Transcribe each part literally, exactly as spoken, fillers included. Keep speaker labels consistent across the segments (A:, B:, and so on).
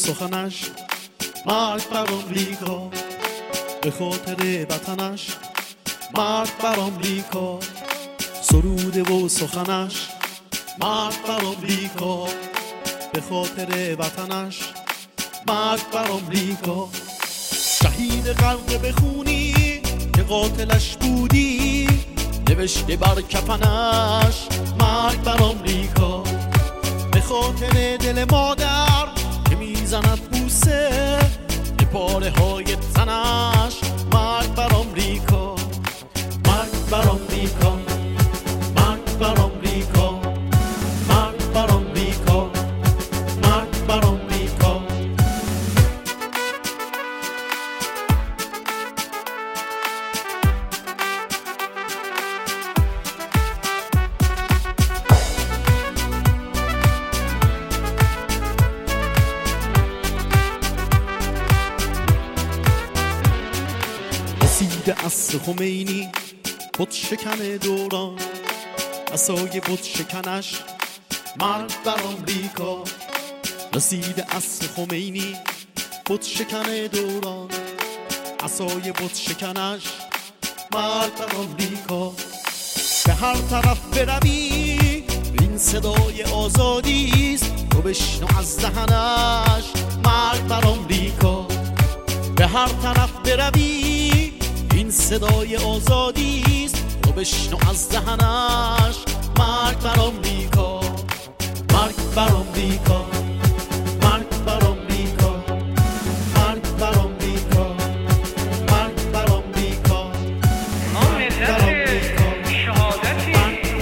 A: سخنش مرگ بر آمریکا، به خاطر وطنش مرگ بر آمریکا. سروده و سخنش مرگ بر آمریکا، به خاطر وطنش مرگ بر آمریکا. شهید غرق به خونی که قاتلش بودی، نوشته بر کفنش مرگ بر آمریکا. به خاطر دل مادر که میزند بوسه به پاره های تنش مرگ بر آمریکا. مرگ بر آمریکا، مرگ بر آمریکا، مرگ بر آمریکا، مرگ بر آمریکا. رسیده عصر خمینی بت شکن دوران، عصای بت شکنش مرگ بر آمریکا. رسیده عصر خمینی بت شکن دوران، عصای بت شکنش مرگ بر آمریکا. به هر طرف بروی این صدای آزادیست، تو بشنو از دهنش مرگ بر آمریکا. به هر طرف بروی این صدای آزادیست، تو بشنو از دهنش مرگ بر آمریکا. مرگ بر آمریکا، مرگ بر آمریکا، مرگ بر آمریکا، مرگ بر آمریکا.
B: ما ملت شهادتی،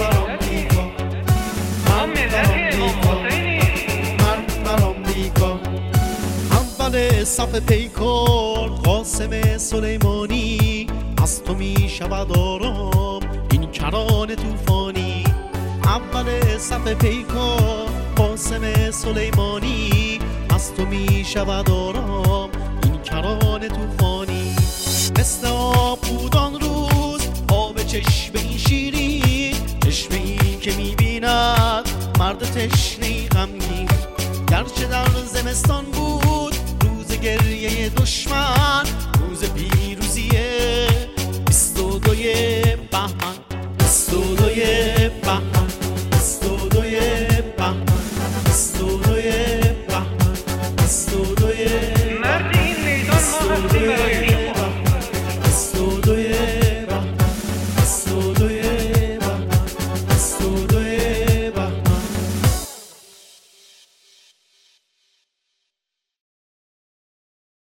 B: ما ملت امام حسینی.
A: مرگ بر آمریکا. اول صف پیکار قاسم سلیمانی، از تو می شود آرام این کران توفانی. اول صف پیکار قاسم سلیمانی، از تو می شود آرام این کران توفانی. مثل آب بود آن روز آب چشم این شیرین، چشم این که می بیند مرد تشنه غمگین. گرچه در زمستان بود روز گریه دشمن، روز پیروزیه بیست و دوی بهمن، بیست و دوی بهمن.